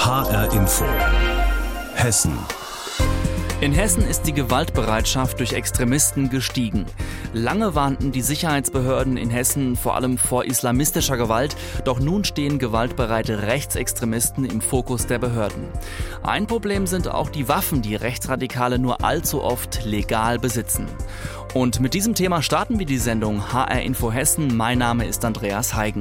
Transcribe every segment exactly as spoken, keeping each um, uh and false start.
H R Info Hessen. In Hessen ist die Gewaltbereitschaft durch Extremisten gestiegen. Lange warnten die Sicherheitsbehörden in Hessen vor allem vor islamistischer Gewalt, doch nun stehen gewaltbereite Rechtsextremisten im Fokus der Behörden. Ein Problem sind auch die Waffen, die Rechtsradikale nur allzu oft legal besitzen. Und mit diesem Thema starten wir die Sendung H R Info Hessen. Mein Name ist Andreas Heigen.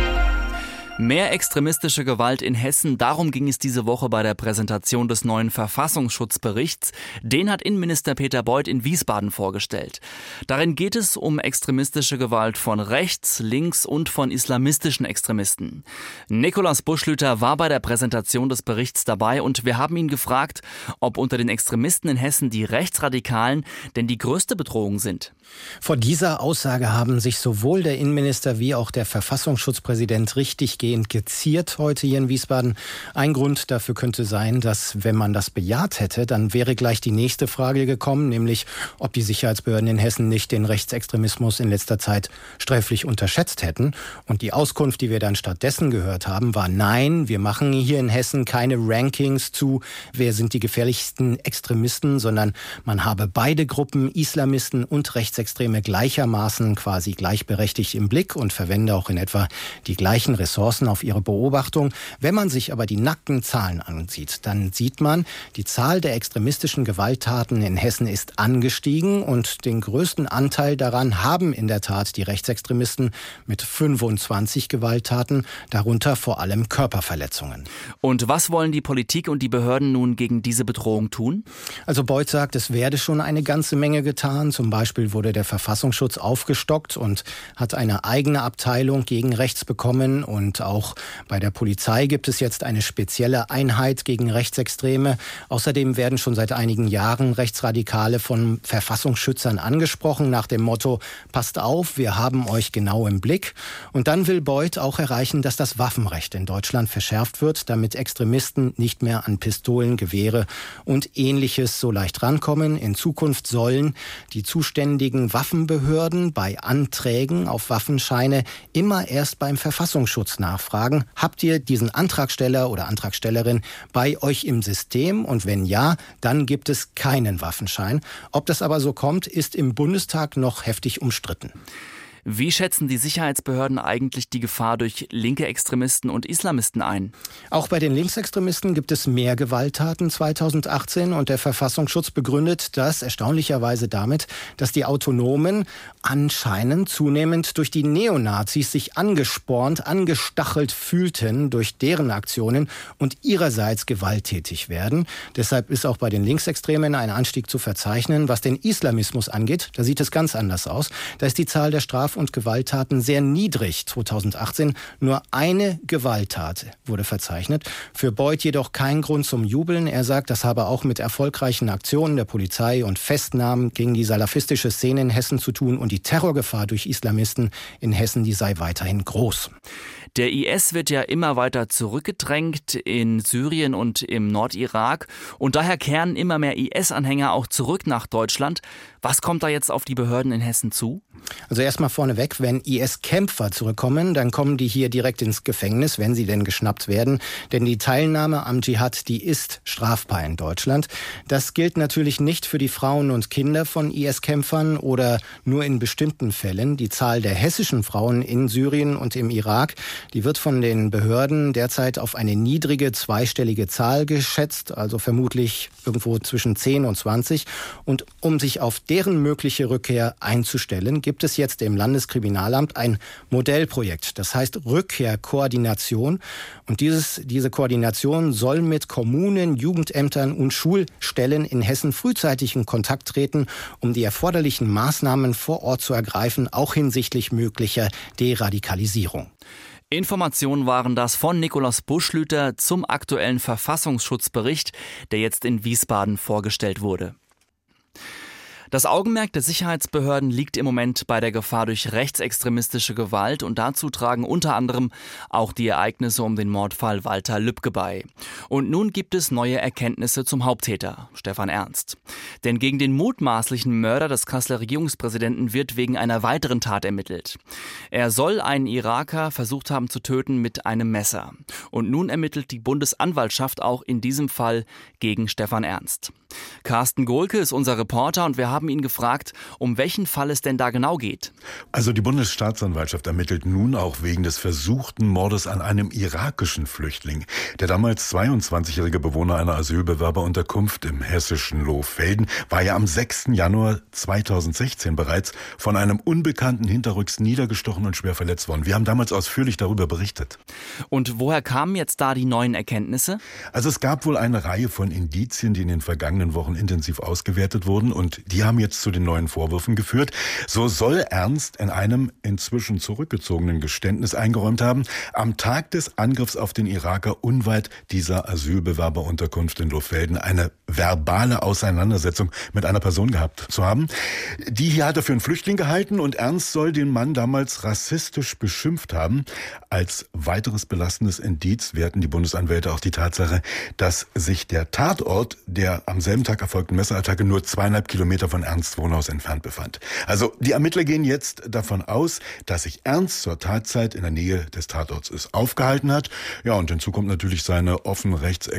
Mehr extremistische Gewalt in Hessen, darum ging es diese Woche bei der Präsentation des neuen Verfassungsschutzberichts. Den hat Innenminister Peter Beuth in Wiesbaden vorgestellt. Darin geht es um extremistische Gewalt von rechts, links und von islamistischen Extremisten. Nikolaus Buschlüter war bei der Präsentation des Berichts dabei und wir haben ihn gefragt, ob unter den Extremisten in Hessen die Rechtsradikalen denn die größte Bedrohung sind. Vor dieser Aussage haben sich sowohl der Innenminister wie auch der Verfassungsschutzpräsident richtig geziert heute hier in Wiesbaden. Ein Grund dafür könnte sein, dass wenn man das bejaht hätte, dann wäre gleich die nächste Frage gekommen, nämlich ob die Sicherheitsbehörden in Hessen nicht den Rechtsextremismus in letzter Zeit sträflich unterschätzt hätten. Und die Auskunft, die wir dann stattdessen gehört haben, war: Nein, wir machen hier in Hessen keine Rankings zu, wer sind die gefährlichsten Extremisten, sondern man habe beide Gruppen, Islamisten und Rechtsextreme, gleichermaßen quasi gleichberechtigt im Blick und verwende auch in etwa die gleichen Ressourcen auf ihre Beobachtung. Wenn man sich aber die nackten Zahlen ansieht, dann sieht man, die Zahl der extremistischen Gewalttaten in Hessen ist angestiegen und den größten Anteil daran haben in der Tat die Rechtsextremisten mit fünfundzwanzig Gewalttaten, darunter vor allem Körperverletzungen. Und was wollen die Politik und die Behörden nun gegen diese Bedrohung tun? Also Beuth sagt, es werde schon eine ganze Menge getan. Zum Beispiel wurde der Verfassungsschutz aufgestockt und hat eine eigene Abteilung gegen rechts bekommen, und auch bei der Polizei gibt es jetzt eine spezielle Einheit gegen Rechtsextreme. Außerdem werden schon seit einigen Jahren Rechtsradikale von Verfassungsschützern angesprochen nach dem Motto: Passt auf, wir haben euch genau im Blick. Und dann will Beuth auch erreichen, dass das Waffenrecht in Deutschland verschärft wird, damit Extremisten nicht mehr an Pistolen, Gewehre und Ähnliches so leicht rankommen. In Zukunft sollen die zuständigen Waffenbehörden bei Anträgen auf Waffenscheine immer erst beim Verfassungsschutz nachfragen: Habt ihr diesen Antragsteller oder Antragstellerin bei euch im System? Und wenn ja, dann gibt es keinen Waffenschein. Ob das aber so kommt, ist im Bundestag noch heftig umstritten. Wie schätzen die Sicherheitsbehörden eigentlich die Gefahr durch linke Extremisten und Islamisten ein? Auch bei den Linksextremisten gibt es mehr Gewalttaten zweitausendachtzehn und der Verfassungsschutz begründet das erstaunlicherweise damit, dass die Autonomen anscheinend zunehmend durch die Neonazis sich angespornt, angestachelt fühlten durch deren Aktionen und ihrerseits gewalttätig werden. Deshalb ist auch bei den Linksextremen ein Anstieg zu verzeichnen. Was den Islamismus angeht, da sieht es ganz anders aus. Da ist die Zahl der Straf- und Gewalttaten sehr niedrig. zweitausendachtzehn nur eine Gewalttat wurde verzeichnet. Für Beuth jedoch kein Grund zum Jubeln. Er sagt, das habe auch mit erfolgreichen Aktionen der Polizei und Festnahmen gegen die salafistische Szene in Hessen zu tun, und die Terrorgefahr durch Islamisten in Hessen, die sei weiterhin groß. Der I S wird ja immer weiter zurückgedrängt in Syrien und im Nordirak, und daher kehren immer mehr I S-Anhänger auch zurück nach Deutschland. Was kommt da jetzt auf die Behörden in Hessen zu? Also erstmal vorneweg, wenn I S-Kämpfer zurückkommen, dann kommen die hier direkt ins Gefängnis, wenn sie denn geschnappt werden. Denn die Teilnahme am Dschihad, die ist strafbar in Deutschland. Das gilt natürlich nicht für die Frauen und Kinder von I S-Kämpfern oder nur in bestimmten Fällen. Die Zahl der hessischen Frauen in Syrien und im Irak, die wird von den Behörden derzeit auf eine niedrige zweistellige Zahl geschätzt, also vermutlich irgendwo zwischen zehn und zwanzig. Und um sich auf deren mögliche Rückkehr einzustellen, gibt es jetzt im Landeskriminalamt ein Modellprojekt. Das heißt Rückkehrkoordination. Und dieses, diese Koordination soll mit Kommunen, Jugendämtern und Schulstellen in Hessen frühzeitig in Kontakt treten, um die erforderlichen Maßnahmen vor Ort zu ergreifen, auch hinsichtlich möglicher Deradikalisierung. Informationen waren das von Nikolaus Buschlüter zum aktuellen Verfassungsschutzbericht, der jetzt in Wiesbaden vorgestellt wurde. Das Augenmerk der Sicherheitsbehörden liegt im Moment bei der Gefahr durch rechtsextremistische Gewalt und dazu tragen unter anderem auch die Ereignisse um den Mordfall Walter Lübcke bei. Und nun gibt es neue Erkenntnisse zum Haupttäter, Stefan Ernst. Denn gegen den mutmaßlichen Mörder des Kasseler Regierungspräsidenten wird wegen einer weiteren Tat ermittelt. Er soll einen Iraker versucht haben zu töten mit einem Messer. Und nun ermittelt die Bundesanwaltschaft auch in diesem Fall gegen Stefan Ernst. Carsten Gohlke ist unser Reporter und wir haben ihn gefragt, um welchen Fall es denn da genau geht. Also die Bundesstaatsanwaltschaft ermittelt nun auch wegen des versuchten Mordes an einem irakischen Flüchtling. Der damals zweiundzwanzigjährige Bewohner einer Asylbewerberunterkunft im hessischen Lohfelden war ja am sechsten Januar zweitausendsechzehn bereits von einem Unbekannten hinterrücks niedergestochen und schwer verletzt worden. Wir haben damals ausführlich darüber berichtet. Und woher kamen jetzt da die neuen Erkenntnisse? Also es gab wohl eine Reihe von Indizien, die in den vergangenen Wochen intensiv ausgewertet wurden und die haben jetzt zu den neuen Vorwürfen geführt. So soll Ernst in einem inzwischen zurückgezogenen Geständnis eingeräumt haben, am Tag des Angriffs auf den Iraker unweit dieser Asylbewerberunterkunft in Lohfelden eine verbale Auseinandersetzung mit einer Person gehabt zu haben. Die hier hat er für einen Flüchtling gehalten und Ernst soll den Mann damals rassistisch beschimpft haben. Als weiteres belastendes Indiz werten die Bundesanwälte auch die Tatsache, dass sich der Tatort der am selben Tag erfolgten Messerattacke nur zweieinhalb Kilometer von Ernsts Wohnhaus entfernt befand. Also die Ermittler gehen jetzt davon aus, dass sich Ernst zur Tatzeit in der Nähe des Tatorts ist aufgehalten hat. Ja, und hinzu kommt natürlich seine offen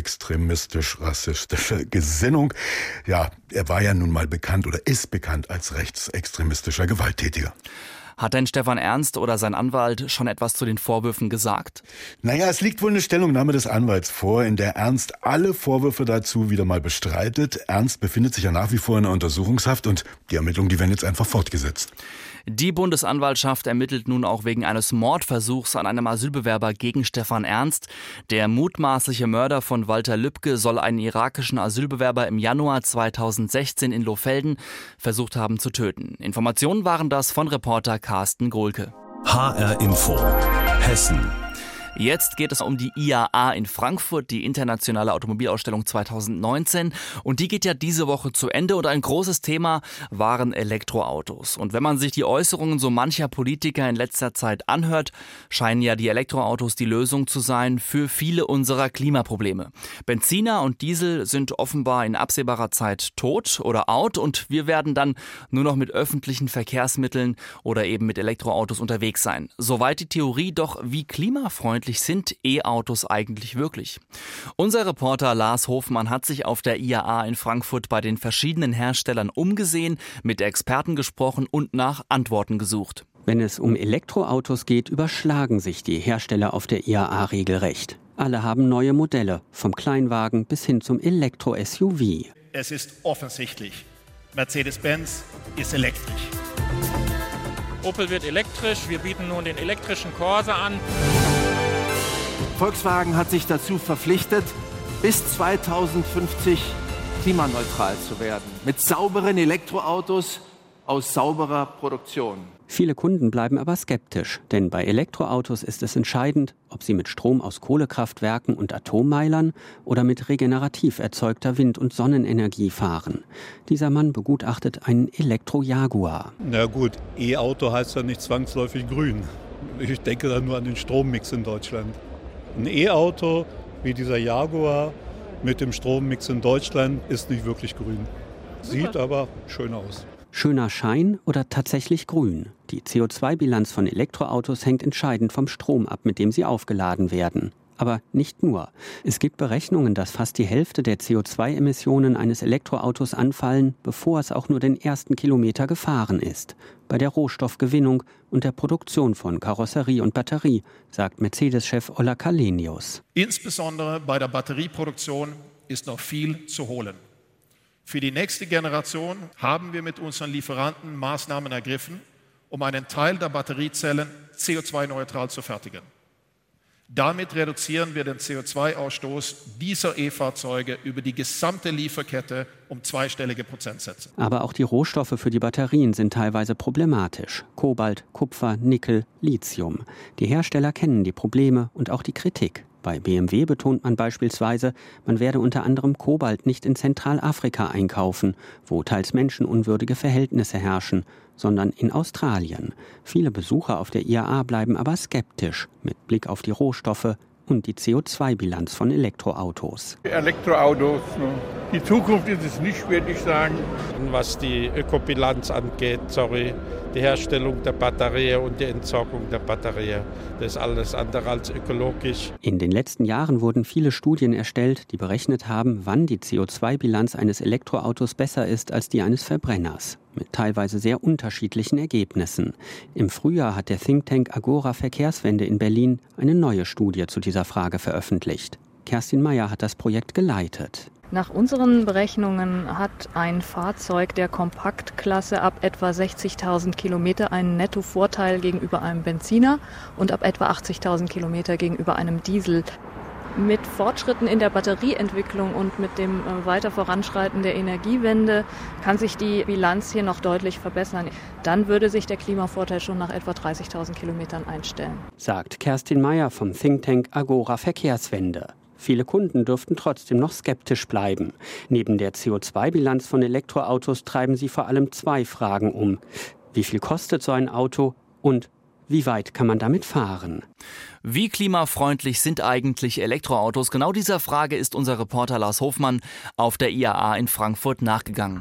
rechtsextremistisch-rassistische Gesinnung. Ja, er war ja nun mal bekannt oder ist bekannt als rechtsextremistischer Gewalttätiger. Hat denn Stefan Ernst oder sein Anwalt schon etwas zu den Vorwürfen gesagt? Naja, es liegt wohl eine Stellungnahme des Anwalts vor, in der Ernst alle Vorwürfe dazu wieder mal bestreitet. Ernst befindet sich ja nach wie vor in der Untersuchungshaft und die Ermittlungen, die werden jetzt einfach fortgesetzt. Die Bundesanwaltschaft ermittelt nun auch wegen eines Mordversuchs an einem Asylbewerber gegen Stefan Ernst. Der mutmaßliche Mörder von Walter Lübcke soll einen irakischen Asylbewerber im Januar zweitausendsechzehn in Lohfelden versucht haben zu töten. Informationen waren das von Reporter Carsten Gohlke. H R Info Hessen. Jetzt geht es um die I A A in Frankfurt, die internationale Automobilausstellung zweitausendneunzehn. Und die geht ja diese Woche zu Ende und ein großes Thema waren Elektroautos. Und wenn man sich die Äußerungen so mancher Politiker in letzter Zeit anhört, scheinen ja die Elektroautos die Lösung zu sein für viele unserer Klimaprobleme. Benziner und Diesel sind offenbar in absehbarer Zeit tot oder out und wir werden dann nur noch mit öffentlichen Verkehrsmitteln oder eben mit Elektroautos unterwegs sein. Soweit die Theorie, doch wie klimafreundlich sind E-Autos eigentlich wirklich? Unser Reporter Lars Hofmann hat sich auf der I A A in Frankfurt bei den verschiedenen Herstellern umgesehen, mit Experten gesprochen und nach Antworten gesucht. Wenn es um Elektroautos geht, überschlagen sich die Hersteller auf der I A A regelrecht. Alle haben neue Modelle, vom Kleinwagen bis hin zum Elektro-S U V. Es ist offensichtlich, Mercedes-Benz ist elektrisch. Opel wird elektrisch, wir bieten nun den elektrischen Corsa an. Volkswagen hat sich dazu verpflichtet, bis zweitausendfünfzig klimaneutral zu werden. Mit sauberen Elektroautos aus sauberer Produktion. Viele Kunden bleiben aber skeptisch, denn bei Elektroautos ist es entscheidend, ob sie mit Strom aus Kohlekraftwerken und Atommeilern oder mit regenerativ erzeugter Wind- und Sonnenenergie fahren. Dieser Mann begutachtet einen Elektro-Jaguar. Na gut, E-Auto heißt ja nicht zwangsläufig grün. Ich denke da nur an den Strommix in Deutschland. Ein E-Auto wie dieser Jaguar mit dem Strommix in Deutschland ist nicht wirklich grün. Sieht aber schön aus. Schöner Schein oder tatsächlich grün? Die C O zwei Bilanz von Elektroautos hängt entscheidend vom Strom ab, mit dem sie aufgeladen werden. Aber nicht nur. Es gibt Berechnungen, dass fast die Hälfte der C O zwei Emissionen eines Elektroautos anfallen, bevor es auch nur den ersten Kilometer gefahren ist. Bei der Rohstoffgewinnung und der Produktion von Karosserie und Batterie, sagt Mercedes-Chef Ola Källenius. Insbesondere bei der Batterieproduktion ist noch viel zu holen. Für die nächste Generation haben wir mit unseren Lieferanten Maßnahmen ergriffen, um einen Teil der Batteriezellen C O zwei neutral zu fertigen. Damit reduzieren wir den C O zwei Ausstoß dieser E-Fahrzeuge über die gesamte Lieferkette um zweistellige Prozentsätze. Aber auch die Rohstoffe für die Batterien sind teilweise problematisch. Kobalt, Kupfer, Nickel, Lithium. Die Hersteller kennen die Probleme und auch die Kritik. Bei B M W betont man beispielsweise, man werde unter anderem Kobalt nicht in Zentralafrika einkaufen, wo teils menschenunwürdige Verhältnisse herrschen, sondern in Australien. Viele Besucher auf der I A A bleiben aber skeptisch mit Blick auf die Rohstoffe und die C O zwei Bilanz von Elektroautos. Elektroautos, die Zukunft ist es nicht, würde ich sagen. Was die Ökobilanz angeht, sorry, die Herstellung der Batterie und die Entsorgung der Batterie, das ist alles andere als ökologisch. In den letzten Jahren wurden viele Studien erstellt, die berechnet haben, wann die C O zwei Bilanz eines Elektroautos besser ist als die eines Verbrenners. Mit teilweise sehr unterschiedlichen Ergebnissen. Im Frühjahr hat der Think Tank Agora Verkehrswende in Berlin eine neue Studie zu dieser Frage veröffentlicht. Kerstin Meyer hat das Projekt geleitet. Nach unseren Berechnungen hat ein Fahrzeug der Kompaktklasse ab etwa sechzigtausend Kilometer einen Nettovorteil gegenüber einem Benziner und ab etwa achtzigtausend Kilometer gegenüber einem Diesel. Mit Fortschritten in der Batterieentwicklung und mit dem weiter Voranschreiten der Energiewende kann sich die Bilanz hier noch deutlich verbessern. Dann würde sich der Klimavorteil schon nach etwa dreißigtausend Kilometern einstellen. Sagt Kerstin Meyer vom Think Tank Agora Verkehrswende. Viele Kunden dürften trotzdem noch skeptisch bleiben. Neben der C O zwei Bilanz von Elektroautos treiben sie vor allem zwei Fragen um. Wie viel kostet so ein Auto und wie weit kann man damit fahren? Wie klimafreundlich sind eigentlich Elektroautos? Genau dieser Frage ist unser Reporter Lars Hofmann auf der I A A in Frankfurt nachgegangen.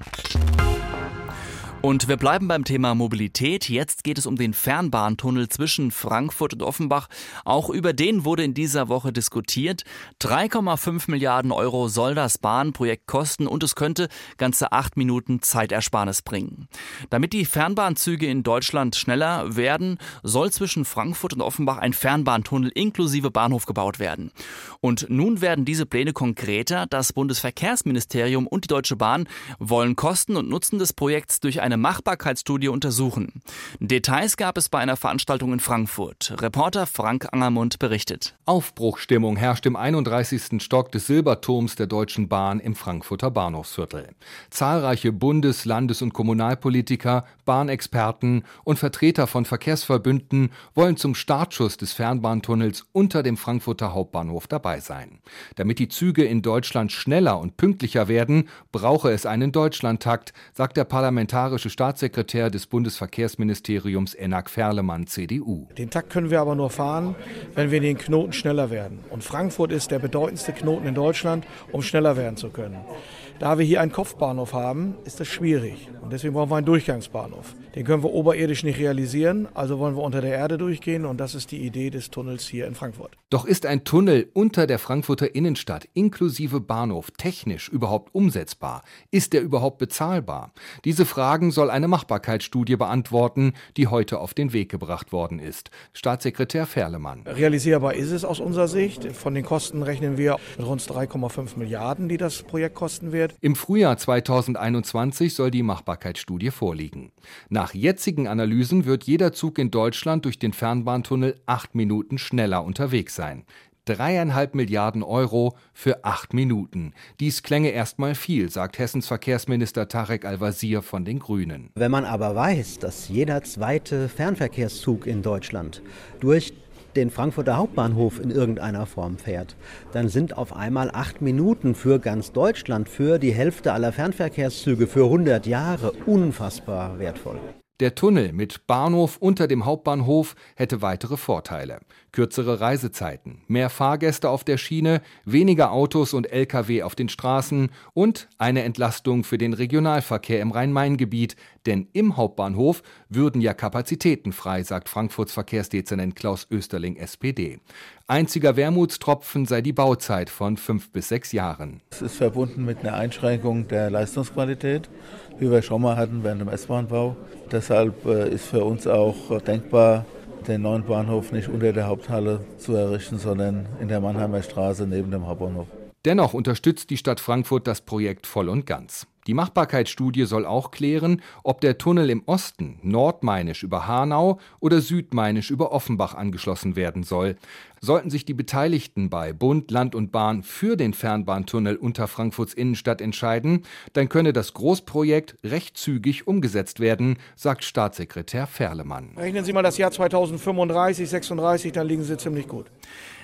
Und wir bleiben beim Thema Mobilität. Jetzt geht es um den Fernbahntunnel zwischen Frankfurt und Offenbach. Auch über den wurde in dieser Woche diskutiert. drei Komma fünf Milliarden Euro soll das Bahnprojekt kosten und es könnte ganze acht Minuten Zeitersparnis bringen. Damit die Fernbahnzüge in Deutschland schneller werden, soll zwischen Frankfurt und Offenbach ein Fernbahntunnel inklusive Bahnhof gebaut werden. Und nun werden diese Pläne konkreter. Das Bundesverkehrsministerium und die Deutsche Bahn wollen Kosten und Nutzen des Projekts durch eine Machbarkeitsstudie untersuchen. Details gab es bei einer Veranstaltung in Frankfurt. Reporter Frank Angermund berichtet. Aufbruchsstimmung herrscht im einunddreißigsten Stock des Silberturms der Deutschen Bahn im Frankfurter Bahnhofsviertel. Zahlreiche Bundes-, Landes- und Kommunalpolitiker, Bahnexperten und Vertreter von Verkehrsverbünden wollen zum Startschuss des Fernbahntunnels unter dem Frankfurter Hauptbahnhof dabei sein. Damit die Züge in Deutschland schneller und pünktlicher werden, brauche es einen Deutschlandtakt, sagt der parlamentarische Staatssekretär des Bundesverkehrsministeriums Enak Ferlemann, C D U. Den Takt können wir aber nur fahren, wenn wir den Knoten schneller werden. Und Frankfurt ist der bedeutendste Knoten in Deutschland, um schneller werden zu können. Da wir hier einen Kopfbahnhof haben, ist das schwierig. Und deswegen brauchen wir einen Durchgangsbahnhof. Den können wir oberirdisch nicht realisieren, also wollen wir unter der Erde durchgehen. Und das ist die Idee des Tunnels hier in Frankfurt. Doch ist ein Tunnel unter der Frankfurter Innenstadt inklusive Bahnhof technisch überhaupt umsetzbar? Ist er überhaupt bezahlbar? Diese Fragen soll eine Machbarkeitsstudie beantworten, die heute auf den Weg gebracht worden ist. Staatssekretär Ferlemann. Realisierbar ist es aus unserer Sicht. Von den Kosten rechnen wir mit rund drei Komma fünf Milliarden, die das Projekt kosten wird. Im Frühjahr zweitausendeinundzwanzig soll die Machbarkeitsstudie vorliegen. Nach jetzigen Analysen wird jeder Zug in Deutschland durch den Fernbahntunnel acht Minuten schneller unterwegs sein. Dreieinhalb Milliarden Euro für acht Minuten. Dies klänge erstmal viel, sagt Hessens Verkehrsminister Tarek Al-Wazir von den Grünen. Wenn man aber weiß, dass jeder zweite Fernverkehrszug in Deutschland durch den Frankfurter Hauptbahnhof in irgendeiner Form fährt, dann sind auf einmal acht Minuten für ganz Deutschland, für die Hälfte aller Fernverkehrszüge, für hundert Jahre unfassbar wertvoll. Der Tunnel mit Bahnhof unter dem Hauptbahnhof hätte weitere Vorteile. Kürzere Reisezeiten, mehr Fahrgäste auf der Schiene, weniger Autos und L K W auf den Straßen und eine Entlastung für den Regionalverkehr im Rhein-Main-Gebiet. Denn im Hauptbahnhof würden ja Kapazitäten frei, sagt Frankfurts Verkehrsdezernent Klaus Österling, S P D. Einziger Wermutstropfen sei die Bauzeit von fünf bis sechs Jahren. Es ist verbunden mit einer Einschränkung der Leistungsqualität, wie wir schon mal hatten während dem S-Bahn-Bau. Deshalb ist für uns auch denkbar, den neuen Bahnhof nicht unter der Haupthalle zu errichten, sondern in der Mannheimer Straße neben dem Hauptbahnhof. Dennoch unterstützt die Stadt Frankfurt das Projekt voll und ganz. Die Machbarkeitsstudie soll auch klären, ob der Tunnel im Osten nordmainisch über Hanau oder südmainisch über Offenbach angeschlossen werden soll. Sollten sich die Beteiligten bei Bund, Land und Bahn für den Fernbahntunnel unter Frankfurts Innenstadt entscheiden, dann könne das Großprojekt recht zügig umgesetzt werden, sagt Staatssekretär Ferlemann. Rechnen Sie mal das Jahr zweitausendfünfunddreißig, sechsunddreißig, dann liegen Sie ziemlich gut.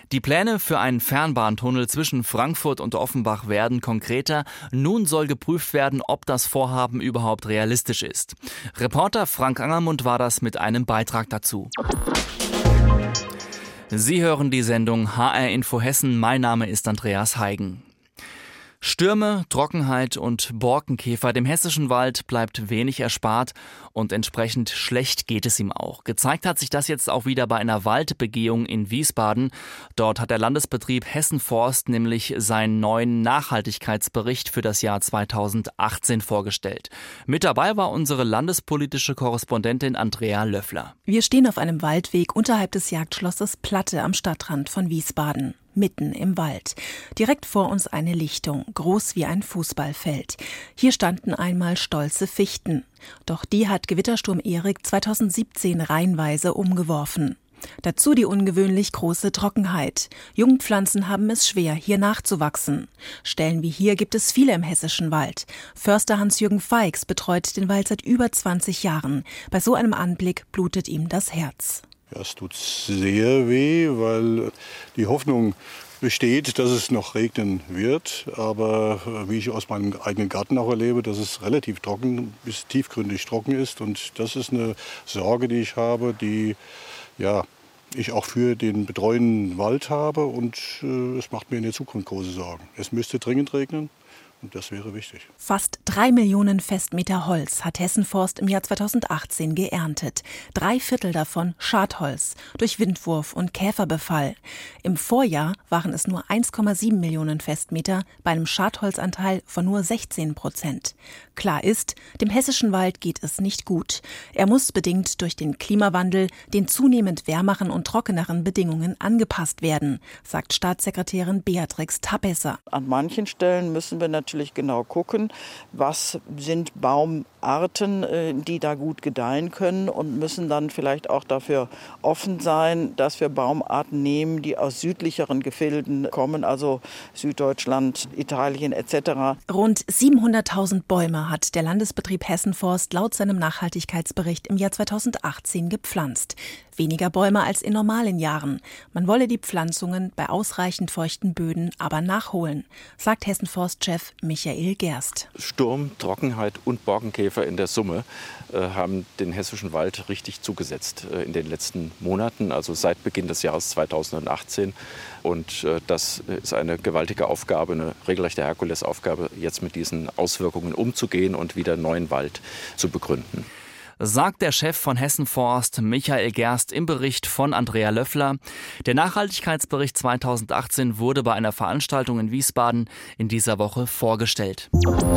Die Pläne für einen Fernbahntunnel zwischen Frankfurt und Offenbach werden konkreter. Nun soll geprüft werden, ob das Vorhaben überhaupt realistisch ist. Reporter Frank Angermund war das mit einem Beitrag dazu. Sie hören die Sendung H R Info Hessen. Mein Name ist Andreas Heigen. Stürme, Trockenheit und Borkenkäfer. Dem hessischen Wald bleibt wenig erspart und entsprechend schlecht geht es ihm auch. Gezeigt hat sich das jetzt auch wieder bei einer Waldbegehung in Wiesbaden. Dort hat der Landesbetrieb Hessen Forst nämlich seinen neuen Nachhaltigkeitsbericht für das Jahr zweitausendachtzehn vorgestellt. Mit dabei war unsere landespolitische Korrespondentin Andrea Löffler. Wir stehen auf einem Waldweg unterhalb des Jagdschlosses Platte am Stadtrand von Wiesbaden. Mitten im Wald. Direkt vor uns eine Lichtung, groß wie ein Fußballfeld. Hier standen einmal stolze Fichten. Doch die hat Gewittersturm Erik zweitausendsiebzehn reihenweise umgeworfen. Dazu die ungewöhnlich große Trockenheit. Jungpflanzen haben es schwer, hier nachzuwachsen. Stellen wie hier gibt es viele im hessischen Wald. Förster Hans-Jürgen Feix betreut den Wald seit über zwanzig Jahren. Bei so einem Anblick blutet ihm das Herz. Ja, es tut sehr weh, weil die Hoffnung besteht, dass es noch regnen wird. Aber wie ich aus meinem eigenen Garten auch erlebe, dass es relativ trocken bis tiefgründig trocken ist. Und das ist eine Sorge, die ich habe, die ja, ich auch für den betreuenden Wald habe. Und äh, es macht mir in der Zukunft große Sorgen. Es müsste dringend regnen. Und das wäre wichtig. Fast drei Millionen Festmeter Holz hat Hessen Forst im Jahr zweitausendachtzehn geerntet. Drei Viertel davon Schadholz durch Windwurf und Käferbefall. Im Vorjahr waren es nur eins Komma sieben Millionen Festmeter bei einem Schadholzanteil von nur sechzehn Prozent. Klar ist, dem hessischen Wald geht es nicht gut. Er muss bedingt durch den Klimawandel den zunehmend wärmeren und trockeneren Bedingungen angepasst werden, sagt Staatssekretärin Beatrix Tapesser. An manchen Stellen müssen wir natürlich natürlich genau gucken, was sind Baumarten, die da gut gedeihen können und müssen dann vielleicht auch dafür offen sein, dass wir Baumarten nehmen, die aus südlicheren Gefilden kommen, also Süddeutschland, Italien et cetera. Rund siebenhunderttausend Bäume hat der Landesbetrieb Hessen Forst laut seinem Nachhaltigkeitsbericht im Jahr zweitausendachtzehn gepflanzt. Weniger Bäume als in normalen Jahren. Man wolle die Pflanzungen bei ausreichend feuchten Böden aber nachholen, sagt Hessen Forstchef Michael Gerst. Sturm, Trockenheit und Borkenkäfer in der Summe äh, haben den hessischen Wald richtig zugesetzt äh, in den letzten Monaten, also seit Beginn des Jahres zweitausendachtzehn. Und äh, das ist eine gewaltige Aufgabe, eine regelrechte Herkulesaufgabe, jetzt mit diesen Auswirkungen umzugehen und wieder neuen Wald zu begründen. Sagt der Chef von Hessen Forst, Michael Gerst, im Bericht von Andrea Löffler. Der Nachhaltigkeitsbericht zweitausendachtzehn wurde bei einer Veranstaltung in Wiesbaden in dieser Woche vorgestellt.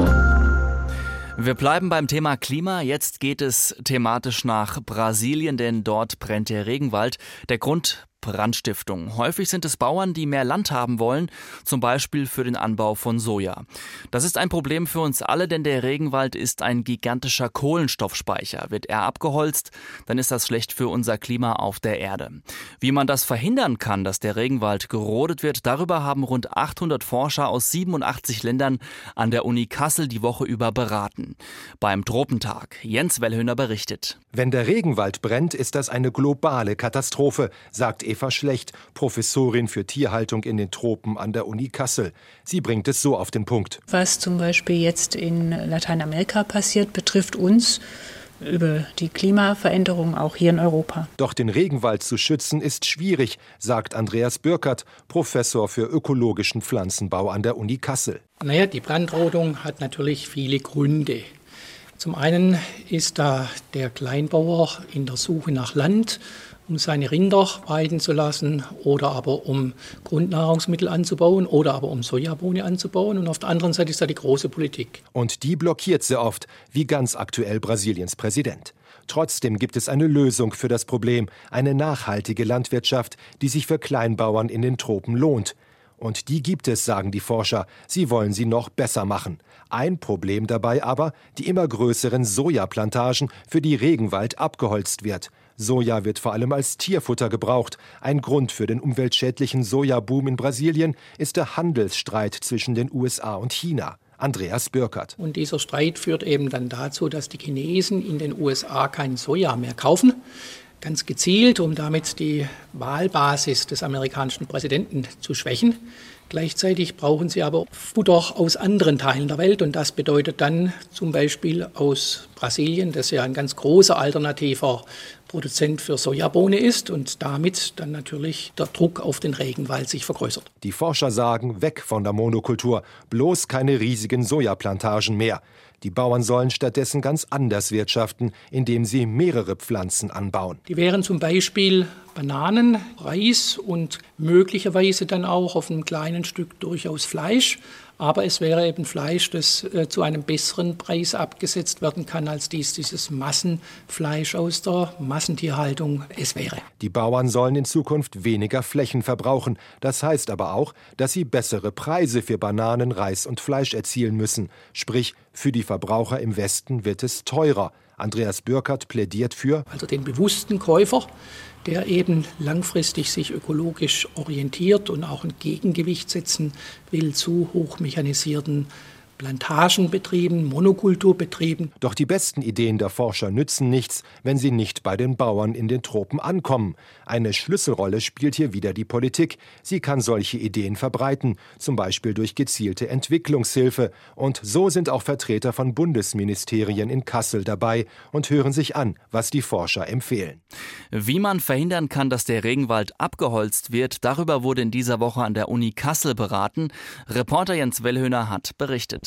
Wir bleiben beim Thema Klima. Jetzt geht es thematisch nach Brasilien, denn dort brennt der Regenwald. Der Grund: Brandstiftung. Häufig sind es Bauern, die mehr Land haben wollen, zum Beispiel für den Anbau von Soja. Das ist ein Problem für uns alle, denn der Regenwald ist ein gigantischer Kohlenstoffspeicher. Wird er abgeholzt, dann ist das schlecht für unser Klima auf der Erde. Wie man das verhindern kann, dass der Regenwald gerodet wird, darüber haben rund achthundert Forscher aus siebenundachtzig Ländern an der Uni Kassel die Woche über beraten. Beim Tropentag. Jens Wellhöhner berichtet. Wenn der Regenwald brennt, ist das eine globale Katastrophe, sagt Eva Schlecht, Professorin für Tierhaltung in den Tropen an der Uni Kassel. Sie bringt es so auf den Punkt. Was zum Beispiel jetzt in Lateinamerika passiert, betrifft uns über die Klimaveränderung auch hier in Europa. Doch den Regenwald zu schützen ist schwierig, sagt Andreas Bürkert, Professor für ökologischen Pflanzenbau an der Uni Kassel. Naja, die Brandrodung hat natürlich viele Gründe. Zum einen ist da der Kleinbauer in der Suche nach Land, um seine Rinder weiden zu lassen oder aber um Grundnahrungsmittel anzubauen oder aber um Sojabohne anzubauen. Und auf der anderen Seite ist da die große Politik. Und die blockiert sehr oft, wie ganz aktuell Brasiliens Präsident. Trotzdem gibt es eine Lösung für das Problem, eine nachhaltige Landwirtschaft, die sich für Kleinbauern in den Tropen lohnt. Und die gibt es, sagen die Forscher. Sie wollen sie noch besser machen. Ein Problem dabei aber, die immer größeren Sojaplantagen, für die Regenwald abgeholzt wird. Soja wird vor allem als Tierfutter gebraucht. Ein Grund für den umweltschädlichen Sojaboom in Brasilien ist der Handelsstreit zwischen den U S A und China. Andreas Bürkert. Und dieser Streit führt eben dann dazu, dass die Chinesen in den U S A kein Soja mehr kaufen. ganz gezielt, um damit die Wahlbasis des amerikanischen Präsidenten zu schwächen. Gleichzeitig brauchen sie aber Futter aus anderen Teilen der Welt und das bedeutet dann zum Beispiel aus Brasilien, das ja ein ganz großer alternativer Produzent für Sojabohne ist und damit dann natürlich der Druck auf den Regenwald sich vergrößert. Die Forscher sagen, weg von der Monokultur, bloß keine riesigen Sojaplantagen mehr. Die Bauern sollen stattdessen ganz anders wirtschaften, indem sie mehrere Pflanzen anbauen. Die wären zum Beispiel Bananen, Reis und möglicherweise dann auch auf einem kleinen Stück durchaus Fleisch. Aber es wäre eben Fleisch, das äh, zu einem besseren Preis abgesetzt werden kann, als dies dieses Massenfleisch aus der Massentierhaltung es wäre. Die Bauern sollen in Zukunft weniger Flächen verbrauchen. Das heißt aber auch, dass sie bessere Preise für Bananen, Reis und Fleisch erzielen müssen. Sprich, für die Verbraucher im Westen wird es teurer. Andreas Bürkert plädiert für also den bewussten Käufer, der eben langfristig sich ökologisch orientiert und auch ein Gegengewicht setzen will zu hochmechanisierten Plantagenbetrieben, Monokulturbetrieben. Doch die besten Ideen der Forscher nützen nichts, wenn sie nicht bei den Bauern in den Tropen ankommen. Eine Schlüsselrolle spielt hier wieder die Politik. Sie kann solche Ideen verbreiten, zum Beispiel durch gezielte Entwicklungshilfe. Und so sind auch Vertreter von Bundesministerien in Kassel dabei und hören sich an, was die Forscher empfehlen. Wie man verhindern kann, dass der Regenwald abgeholzt wird, darüber wurde in dieser Woche an der Uni Kassel beraten. Reporter Jens Wellhöhner hat berichtet.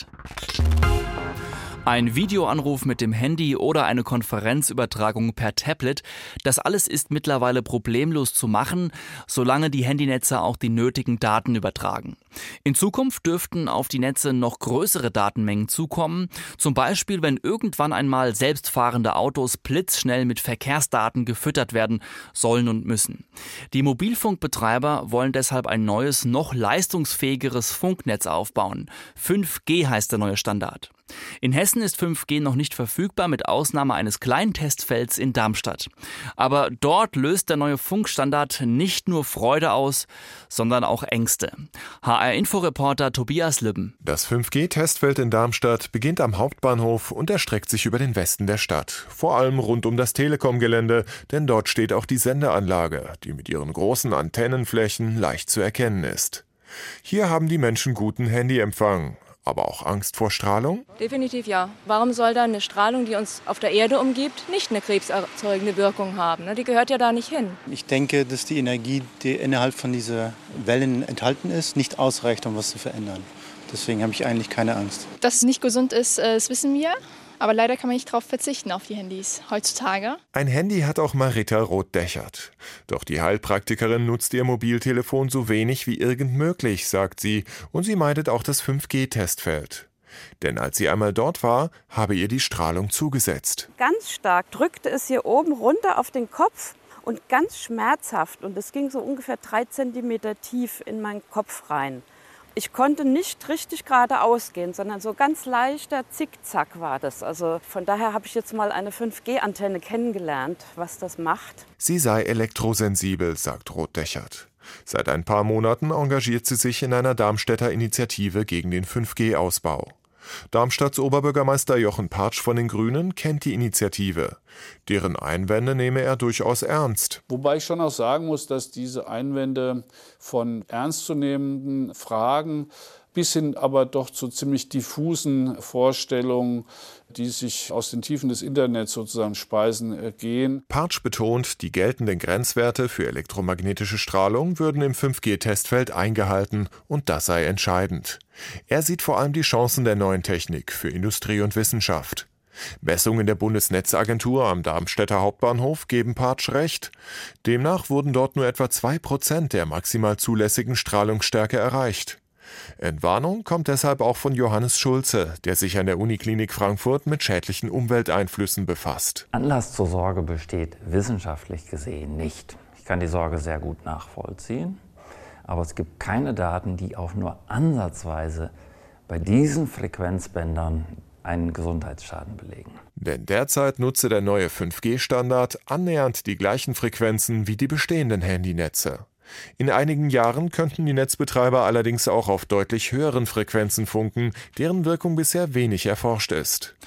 Ein Videoanruf mit dem Handy oder eine Konferenzübertragung per Tablet, das alles ist mittlerweile problemlos zu machen, solange die Handynetze auch die nötigen Daten übertragen. In Zukunft dürften auf die Netze noch größere Datenmengen zukommen, zum Beispiel wenn irgendwann einmal selbstfahrende Autos blitzschnell mit Verkehrsdaten gefüttert werden sollen und müssen. Die Mobilfunkbetreiber wollen deshalb ein neues, noch leistungsfähigeres Funknetz aufbauen. fünf G heißt der neue Standard. In Hessen ist fünf G noch nicht verfügbar, mit Ausnahme eines kleinen Testfelds in Darmstadt. Aber dort löst der neue Funkstandard nicht nur Freude aus, sondern auch Ängste. H R-Inforeporter Tobias Lübben. Das fünf G-Testfeld in Darmstadt beginnt am Hauptbahnhof und erstreckt sich über den Westen der Stadt. Vor allem rund um das Telekom-Gelände, denn dort steht auch die Sendeanlage, die mit ihren großen Antennenflächen leicht zu erkennen ist. Hier haben die Menschen guten Handyempfang. Aber auch Angst vor Strahlung? Definitiv ja. Warum soll dann eine Strahlung, die uns auf der Erde umgibt, nicht eine krebserzeugende Wirkung haben? Die gehört ja da nicht hin. Ich denke, dass die Energie, die innerhalb von dieser Wellen enthalten ist, nicht ausreicht, um was zu verändern. Deswegen habe ich eigentlich keine Angst. Dass es nicht gesund ist, das wissen wir. Aber leider kann man nicht darauf verzichten, auf die Handys heutzutage. Ein Handy hat auch Marita Roth-Dechert. Doch die Heilpraktikerin nutzt ihr Mobiltelefon so wenig wie irgend möglich, sagt sie. Und sie meidet auch das fünf G-Testfeld. Denn als sie einmal dort war, habe ihr die Strahlung zugesetzt. Ganz stark drückte es hier oben runter auf den Kopf und ganz schmerzhaft. Und es ging so ungefähr drei Zentimeter tief in meinen Kopf rein. Ich konnte nicht richtig geradeaus gehen, sondern so ganz leichter Zickzack war das. Also von daher habe ich jetzt mal eine fünf G-Antenne kennengelernt, was das macht. Sie sei elektrosensibel, sagt Roth-Dechert. Seit ein paar Monaten engagiert sie sich in einer Darmstädter Initiative gegen den fünf G-Ausbau. Darmstadts Oberbürgermeister Jochen Partsch von den Grünen kennt die Initiative. Deren Einwände nehme er durchaus ernst. Wobei ich schon auch sagen muss, dass diese Einwände von ernstzunehmenden Fragen bis hin aber doch zu ziemlich diffusen Vorstellungen, die sich aus den Tiefen des Internets sozusagen speisen, gehen. Partsch betont, die geltenden Grenzwerte für elektromagnetische Strahlung würden im fünf G-Testfeld eingehalten und das sei entscheidend. Er sieht vor allem die Chancen der neuen Technik für Industrie und Wissenschaft. Messungen der Bundesnetzagentur am Darmstädter Hauptbahnhof geben Partsch recht. Demnach wurden dort nur etwa zwei Prozent der maximal zulässigen Strahlungsstärke erreicht. Entwarnung kommt deshalb auch von Johannes Schulze, der sich an der Uniklinik Frankfurt mit schädlichen Umwelteinflüssen befasst. Anlass zur Sorge besteht wissenschaftlich gesehen nicht. Ich kann die Sorge sehr gut nachvollziehen, aber es gibt keine Daten, die auch nur ansatzweise bei diesen Frequenzbändern einen Gesundheitsschaden belegen. Denn derzeit nutze der neue fünf G-Standard annähernd die gleichen Frequenzen wie die bestehenden Handynetze. In einigen Jahren könnten die Netzbetreiber allerdings auch auf deutlich höheren Frequenzen funken, deren Wirkung bisher wenig erforscht ist.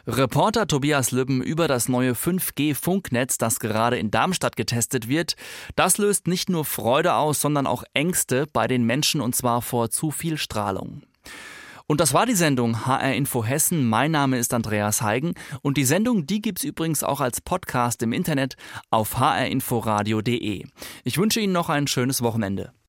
Reporter Tobias Lübben über das neue fünf G Funknetz, das gerade in Darmstadt getestet wird. Das löst nicht nur Freude aus, sondern auch Ängste bei den Menschen, und zwar vor zu viel Strahlung. Und das war die Sendung H R Info Hessen. Mein Name ist Andreas Heigen und die Sendung, die gibt's übrigens auch als Podcast im Internet auf h r info radio punkt d e. Ich wünsche Ihnen noch ein schönes Wochenende.